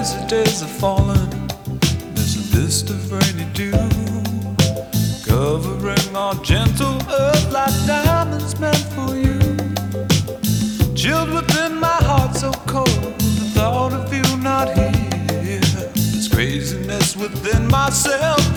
lazy days are falling. There's a mist of rainy dew covering our gentle earth like diamonds meant for you. Chilled within my heart so cold, the thought of you not here. This craziness within myself